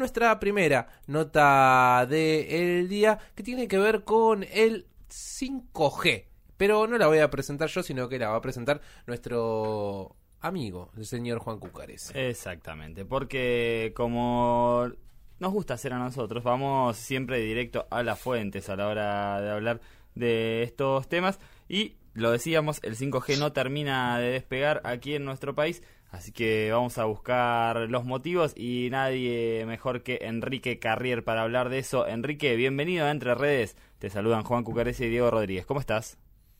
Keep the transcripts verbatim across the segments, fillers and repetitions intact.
nuestra primera nota del día, que tiene que ver con el cinco G. Pero no la voy a presentar yo, sino que la va a presentar nuestro amigo, el señor Juan Cucares. Exactamente, porque como nos gusta hacer a nosotros, vamos siempre directo a las fuentes a la hora de hablar de estos temas. Y lo decíamos, el cinco G no termina de despegar aquí en nuestro país, así que vamos a buscar los motivos y nadie mejor que Enrique Carrier para hablar de eso. Enrique, bienvenido a Entre Redes. Te saludan Juan Cucares y Diego Rodríguez. ¿Cómo estás?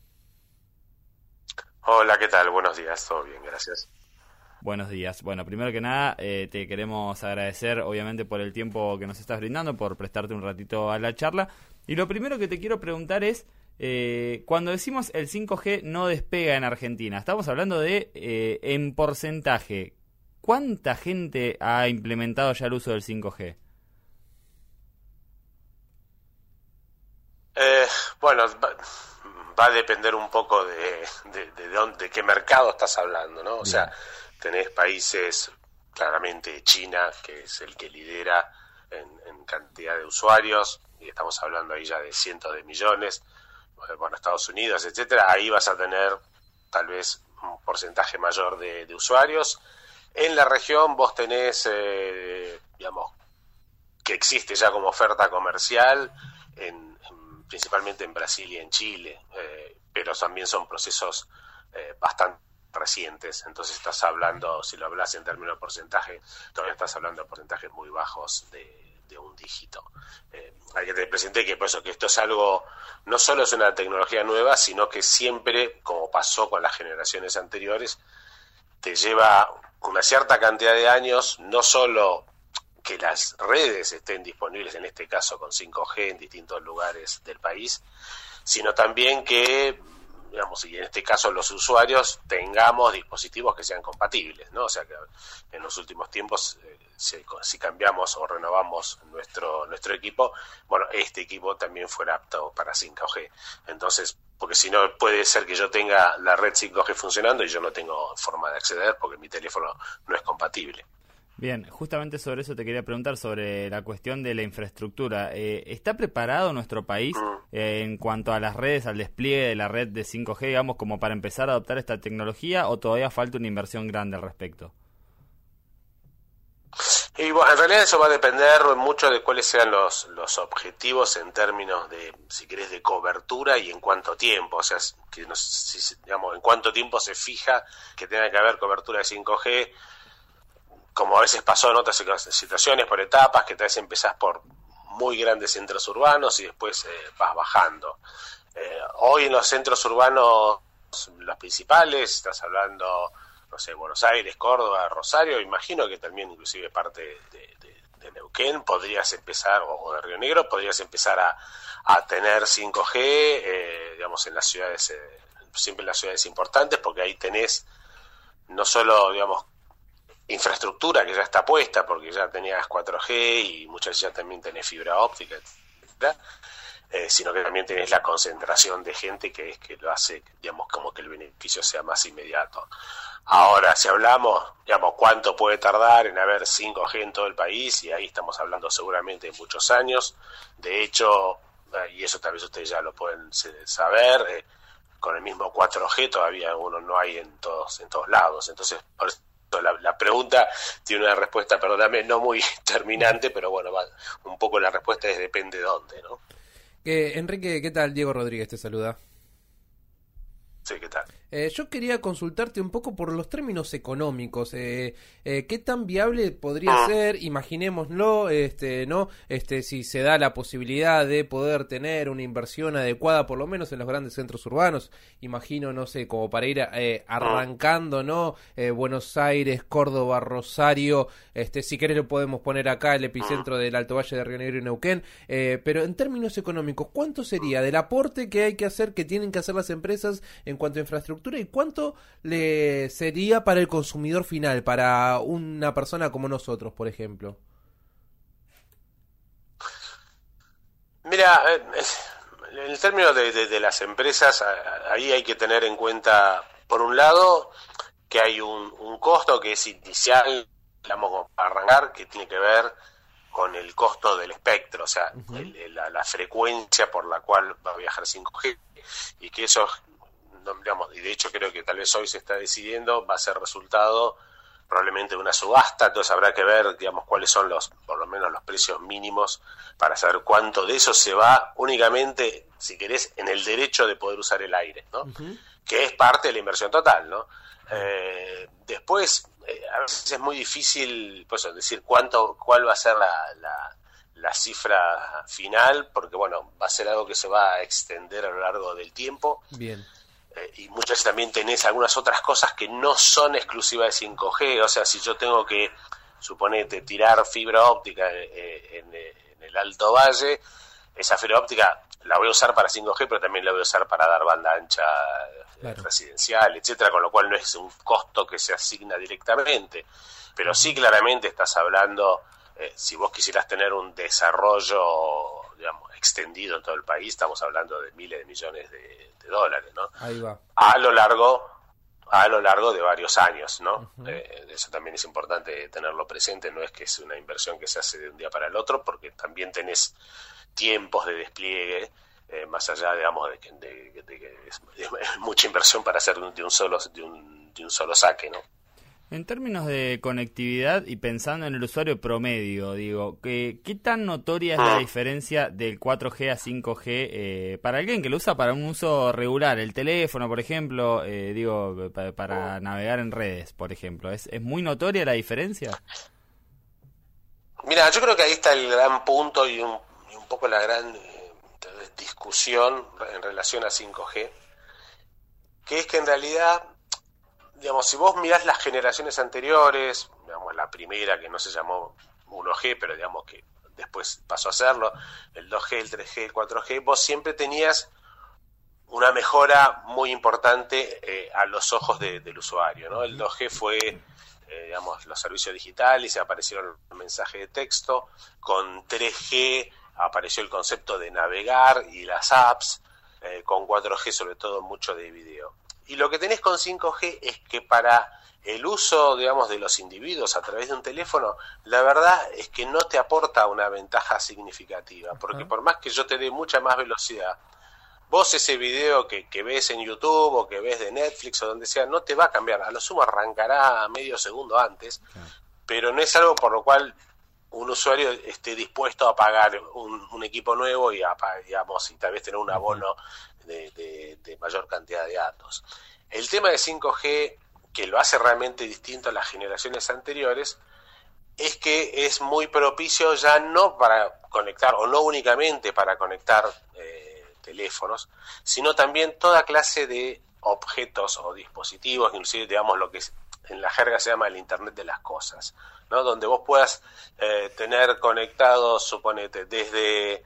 Hola, ¿qué tal? Buenos días, todo bien, gracias. Buenos días. Bueno, primero que nada, eh, te queremos agradecer, obviamente, por el tiempo que nos estás brindando, por prestarte un ratito a la charla. Y lo primero que te quiero preguntar es, eh, cuando decimos el cinco G no despega en Argentina, estamos hablando de, eh, en porcentaje, ¿cuánta gente ha implementado ya el uso del cinco G? Eh, bueno... va a depender un poco de, de, de, dónde, de qué mercado estás hablando, ¿no? O Bien. sea, tenés países, claramente China, que es el que lidera en, en cantidad de usuarios, y estamos hablando ahí ya de cientos de millones, bueno, Estados Unidos, etcétera. Ahí vas a tener tal vez un porcentaje mayor de, de usuarios. En la región vos tenés, eh, digamos, que existe ya como oferta comercial en principalmente en Brasil y en Chile, eh, pero también son procesos eh, bastante recientes, entonces estás hablando, si lo hablas en términos de porcentaje, todavía estás hablando de porcentajes muy bajos de, de un dígito. Eh, hay que te presenté que por eso que esto es algo, no solo es una tecnología nueva, sino que siempre, como pasó con las generaciones anteriores, te lleva una cierta cantidad de años, no solo que las redes estén disponibles, en este caso con cinco G en distintos lugares del país, sino también que, digamos, y en este caso los usuarios tengamos dispositivos que sean compatibles, ¿no? O sea que en los últimos tiempos, eh, si, si cambiamos o renovamos nuestro nuestro equipo, bueno, este equipo también fuera apto para cinco G. Entonces, porque si no puede ser que yo tenga la red cinco G funcionando y yo no tengo forma de acceder porque mi teléfono no es compatible. Bien, justamente sobre eso te quería preguntar, sobre la cuestión de la infraestructura. Eh, ¿Está preparado nuestro país eh, en cuanto a las redes, al despliegue de la red de cinco G, digamos, como para empezar a adoptar esta tecnología, o todavía falta una inversión grande al respecto? Y bueno, en realidad eso va a depender mucho de cuáles sean los, los objetivos en términos de, si querés, de cobertura y en cuánto tiempo. O sea, que no, si, digamos, en cuánto tiempo se fija que tenga que haber cobertura de cinco G, como a veces pasó en otras situaciones, por etapas, que tal vez empezás por muy grandes centros urbanos y después eh, vas bajando. Eh, hoy en los centros urbanos, los principales, estás hablando, no sé, Buenos Aires, Córdoba, Rosario, imagino que también inclusive parte de, de, de Neuquén, podrías empezar, o de Río Negro, podrías empezar a, a tener cinco G, eh, digamos, en las ciudades, eh, siempre en las ciudades importantes, porque ahí tenés no solo, digamos, infraestructura que ya está puesta porque ya tenías cuatro G y muchas veces ya también tenés fibra óptica, etcétera, eh, sino que también tenés la concentración de gente que es que lo hace, digamos, como que el beneficio sea más inmediato. Ahora, si hablamos, digamos, cuánto puede tardar en haber cinco G en todo el país, y ahí estamos hablando seguramente de muchos años. De hecho, y eso tal vez ustedes ya lo pueden saber, eh, con el mismo cuatro G todavía uno no hay en todos, en todos lados. Entonces, por eso La, la pregunta tiene una respuesta, perdóname, no muy terminante, pero bueno, va, un poco la respuesta es depende de dónde, ¿no? Eh, Enrique, ¿qué tal? Diego Rodríguez te saluda. Sí, ¿qué tal? Eh, yo quería consultarte un poco por los términos económicos. Eh, eh, ¿Qué tan viable podría ser? Imaginémoslo, este, ¿no? Este, si se da la posibilidad de poder tener una inversión adecuada, por lo menos en los grandes centros urbanos. Imagino, no sé, como para ir eh, arrancando, ¿no? Eh, Buenos Aires, Córdoba, Rosario. Este, si querés lo podemos poner acá, el epicentro del Alto Valle de Río Negro y Neuquén. Eh, pero en términos económicos, ¿cuánto sería del aporte que hay que hacer, que tienen que hacer las empresas en cuanto a infraestructura, y cuánto le sería para el consumidor final, para una persona como nosotros, por ejemplo? Mira, en el término de, de, de las empresas, ahí hay que tener en cuenta, por un lado, que hay un, un costo que es inicial, digamos, para arrancar, que tiene que ver con el costo del espectro, o sea, uh-huh. el, la, la frecuencia por la cual va a viajar cinco G, y que eso, digamos, y de hecho creo que tal vez hoy se está decidiendo, va a ser resultado probablemente de una subasta, entonces habrá que ver, digamos, cuáles son los, por lo menos los precios mínimos para saber cuánto de eso se va únicamente, si querés, en el derecho de poder usar el aire, ¿no? Uh-huh. Que es parte de la inversión total, ¿no? Eh, después, eh, a veces es muy difícil, pues, decir cuánto, cuál va a ser la, la, la cifra final, porque, bueno, va a ser algo que se va a extender a lo largo del tiempo. Bien. Eh, y muchas veces también tenés algunas otras cosas que no son exclusivas de cinco G, o sea, si yo tengo que, suponete, tirar fibra óptica eh, en, en el Alto Valle, esa fibra óptica la voy a usar para cinco G, pero también la voy a usar para dar banda ancha claro. residencial, etcétera, con lo cual no es un costo que se asigna directamente, pero sí claramente estás hablando, eh, si vos quisieras tener un desarrollo, digamos, extendido en todo el país, estamos hablando de miles de millones de, de dólares, ¿no? Ahí va. A lo largo, a lo largo de varios años, ¿no? Uh-huh. Eh, eso también es importante tenerlo presente, no es que es una inversión que se hace de un día para el otro, porque también tenés tiempos de despliegue, eh, más allá, digamos, de que, de, de, de que es, es mucha inversión para hacer de un solo, de un, de un solo saque, ¿no? En términos de conectividad y pensando en el usuario promedio, digo, ¿qué, qué tan notoria es la diferencia del cuatro G a cinco G eh, para alguien que lo usa para un uso regular? El teléfono, por ejemplo, eh, digo, para, para navegar en redes, por ejemplo. ¿Es, es muy notoria la diferencia? Mira, yo creo que ahí está el gran punto y un, y un poco la gran eh, discusión en relación a cinco G, que es que en realidad, digamos, si vos mirás las generaciones anteriores, digamos, la primera que no se llamó uno G, pero digamos que después pasó a serlo, el dos G, el tres G, el cuatro G, vos siempre tenías una mejora muy importante eh, a los ojos de, del usuario, ¿no? El dos G fue, eh, digamos, los servicios digitales, y aparecieron los mensajes de texto. Con tres G apareció el concepto de navegar y las apps, eh, con cuatro G sobre todo mucho de video. Y lo que tenés con cinco G es que para el uso, digamos, de los individuos a través de un teléfono, la verdad es que no te aporta una ventaja significativa, porque por más que yo te dé mucha más velocidad, vos ese video que, que ves en YouTube o que ves de Netflix o donde sea, no te va a cambiar, a lo sumo arrancará medio segundo antes, claro. Pero no es algo por lo cual un usuario esté dispuesto a pagar un, un equipo nuevo y, a, digamos, y tal vez tener un abono de, de, de mayor cantidad de datos. El tema de cinco G, que lo hace realmente distinto a las generaciones anteriores, es que es muy propicio ya no para conectar, o no únicamente para conectar eh, teléfonos, sino también toda clase de objetos o dispositivos, inclusive, digamos, lo que es, en la jerga se llama el Internet de las cosas, ¿no? Donde vos puedas eh, tener conectados, suponete, desde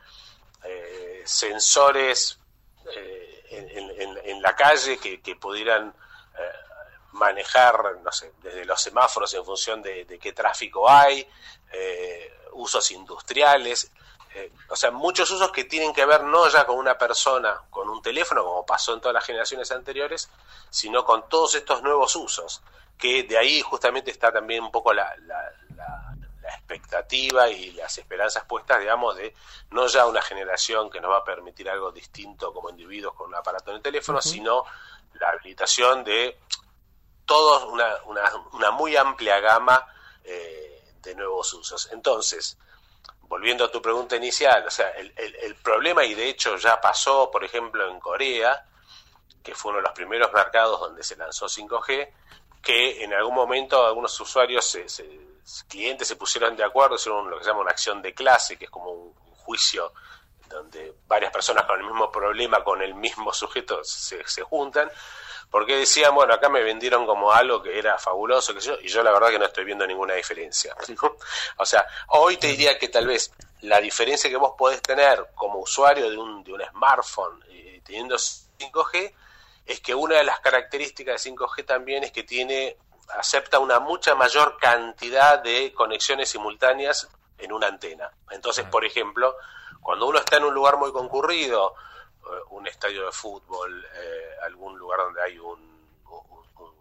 eh, sensores eh, en, en, en la calle que, que pudieran eh, manejar, no sé, desde los semáforos en función de, de qué tráfico hay, eh, usos industriales, eh, o sea, muchos usos que tienen que ver no ya con una persona, con un teléfono, como pasó en todas las generaciones anteriores, sino con todos estos nuevos usos, que de ahí justamente está también un poco la, la, la, la expectativa y las esperanzas puestas, digamos, de no ya una generación que nos va a permitir algo distinto como individuos con un aparato en el teléfono, uh-huh. sino la habilitación de todos una, una, una muy amplia gama eh, de nuevos usos. Entonces, volviendo a tu pregunta inicial, o sea, el, el, el problema, y de hecho ya pasó, por ejemplo, en Corea, que fue uno de los primeros mercados donde se lanzó cinco G, que en algún momento algunos usuarios, se, se, clientes se pusieron de acuerdo, hicieron lo que se llama una acción de clase, que es como un, un juicio donde varias personas con el mismo problema, con el mismo sujeto, se, se juntan, porque decían, bueno, acá me vendieron como algo que era fabuloso, que yo, y yo la verdad que no estoy viendo ninguna diferencia, ¿no? O sea, hoy te diría que tal vez la diferencia que vos podés tener como usuario de un, de un smartphone eh, teniendo cinco G, es que una de las características de cinco G también es que tiene, acepta una mucha mayor cantidad de conexiones simultáneas en una antena. Entonces, por ejemplo, cuando uno está en un lugar muy concurrido, un estadio de fútbol, eh, algún lugar donde hay un, un, un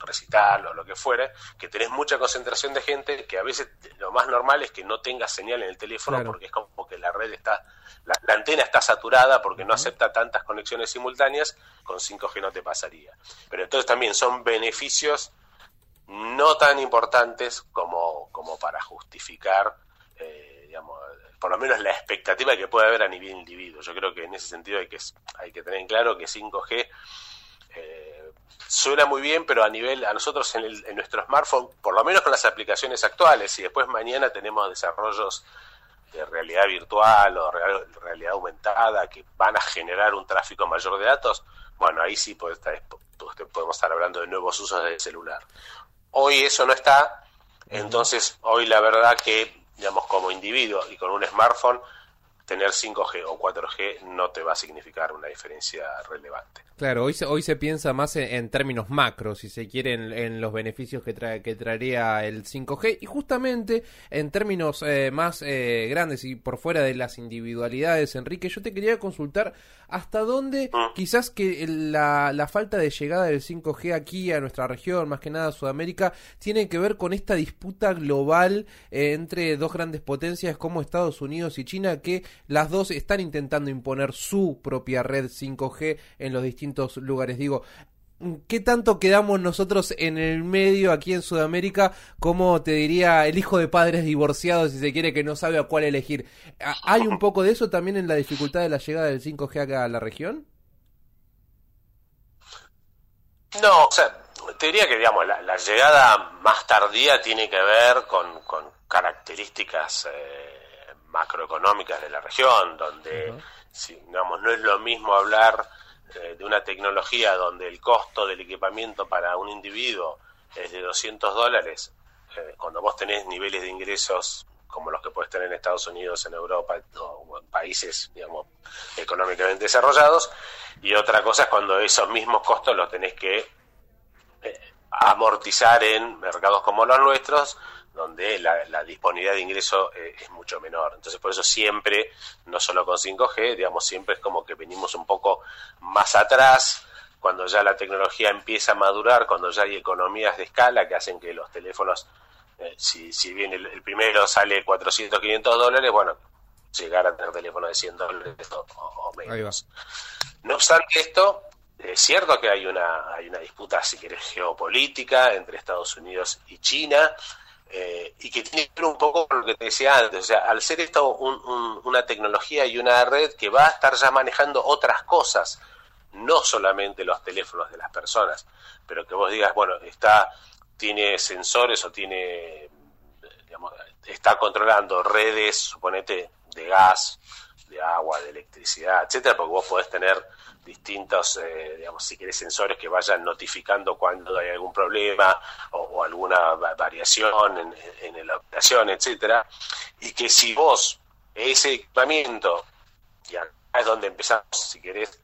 recital o lo que fuera, que tenés mucha concentración de gente, que a veces lo más normal es que no tengas señal en el teléfono, claro, porque es como que la red está, la, la antena está saturada porque no acepta tantas conexiones simultáneas. Con cinco G no te pasaría. Pero entonces también son beneficios no tan importantes como, como para justificar, eh, digamos, por lo menos la expectativa que puede haber a nivel individuo. Yo creo que en ese sentido hay que, hay que tener en claro que cinco G eh, suena muy bien, pero a nivel, a nosotros en, el, en nuestro smartphone, por lo menos con las aplicaciones actuales, y después mañana tenemos desarrollos de realidad virtual o real, realidad aumentada que van a generar un tráfico mayor de datos, bueno, ahí sí puede estar, podemos estar hablando de nuevos usos del celular. Hoy eso no está, entonces hoy la verdad que, digamos, como individuo y con un smartphone, tener cinco G o cuatro G no te va a significar una diferencia relevante. Claro, hoy se, hoy se piensa más en, en términos macros, si se quiere, en, en los beneficios que, trae, que traería el cinco G, y justamente en términos eh, más eh, grandes y por fuera de las individualidades, Enrique, yo te quería consultar hasta dónde ¿Mm? quizás que la, la falta de llegada del cinco G aquí a nuestra región, más que nada a Sudamérica, tiene que ver con esta disputa global eh, entre dos grandes potencias como Estados Unidos y China, que las dos están intentando imponer su propia red cinco G en los distintos lugares. Digo, ¿qué tanto quedamos nosotros en el medio aquí en Sudamérica, como te diría el hijo de padres divorciados, si se quiere, que no sabe a cuál elegir? ¿Hay un poco de eso también en la dificultad de la llegada del cinco G acá a la región? No, o sea, te diría que, digamos, la, la llegada más tardía tiene que ver con, con características eh, macroeconómicas de la región, donde, uh-huh. si, digamos, no es lo mismo hablar eh, de una tecnología donde el costo del equipamiento para un individuo es de doscientos dólares, eh, cuando vos tenés niveles de ingresos como los que puedes tener en Estados Unidos, en Europa o en países, digamos, económicamente desarrollados, y otra cosa es cuando esos mismos costos los tenés que eh, amortizar en mercados como los nuestros, donde la, la disponibilidad de ingreso eh, es mucho menor. Entonces, por eso siempre, no solo con cinco G, digamos, siempre es como que venimos un poco más atrás, cuando ya la tecnología empieza a madurar, cuando ya hay economías de escala que hacen que los teléfonos, eh, si, si bien el, el primero sale cuatrocientos, quinientos dólares, bueno, llegar a tener teléfonos de cien dólares o, o menos. No obstante esto, es cierto que hay una, hay una disputa, si querés, geopolítica entre Estados Unidos y China, eh, y que tiene que ver un poco con lo que te decía antes. O sea, al ser esto un, un, una tecnología y una red que va a estar ya manejando otras cosas, no solamente los teléfonos de las personas, pero que vos digas, bueno, está tiene sensores o tiene, digamos, está controlando redes, suponete, de gas, de agua, de electricidad, etcétera, porque vos podés tener distintos, eh, digamos, si querés, sensores que vayan notificando cuando hay algún problema o, o alguna variación en, en la operación, etcétera, y que si vos ese equipamiento, y acá es donde empezamos, si querés,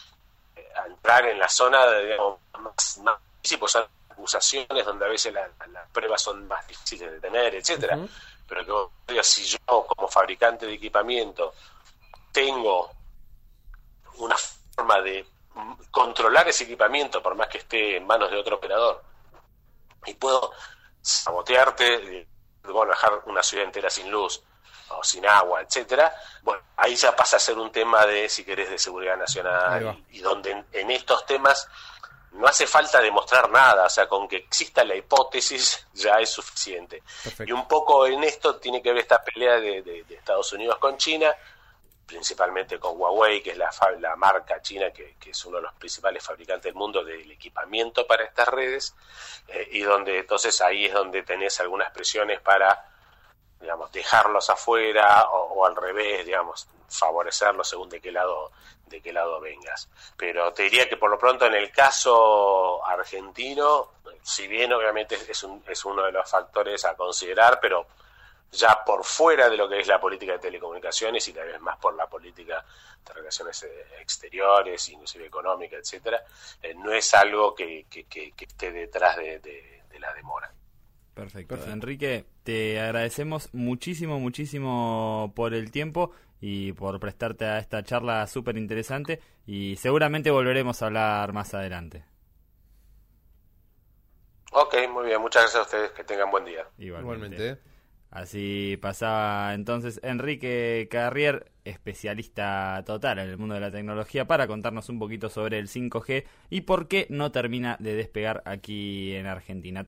a entrar en la zona de, digamos, más, más difícil, pues son acusaciones donde a veces la, las pruebas son más difíciles de tener, etcétera. Uh-huh. Pero que vos digas, si yo como fabricante de equipamiento tengo una forma de controlar ese equipamiento, por más que esté en manos de otro operador, y puedo sabotearte, bueno, dejar una ciudad entera sin luz o sin agua, etcétera, bueno, ahí ya pasa a ser un tema de, si querés, de seguridad nacional, y, y donde en, en estos temas no hace falta demostrar nada, o sea, con que exista la hipótesis ya es suficiente. Perfecto. Y un poco en esto tiene que ver esta pelea de, de, de Estados Unidos con China, principalmente con Huawei, que es la, la marca china que, que es uno de los principales fabricantes del mundo del equipamiento para estas redes, eh, y donde entonces ahí es donde tenés algunas presiones para, digamos, dejarlos afuera o, o al revés, digamos, favorecerlos según de qué lado de qué lado vengas. Pero te diría que por lo pronto en el caso argentino, si bien obviamente es un, es uno de los factores a considerar, pero ya por fuera de lo que es la política de telecomunicaciones y tal vez más por la política de relaciones exteriores, inclusive económica, etcétera, eh, no es algo que, que, que, que esté detrás de, de, de la demora. Perfecto. Perfecto. Enrique, te agradecemos muchísimo, muchísimo por el tiempo y por prestarte a esta charla súper interesante, y seguramente volveremos a hablar más adelante. Ok, muy bien, muchas gracias a ustedes, que tengan buen día. Igualmente. Igualmente. Así pasaba entonces Enrique Carrier, especialista total en el mundo de la tecnología, para contarnos un poquito sobre el cinco G y por qué no termina de despegar aquí en Argentina.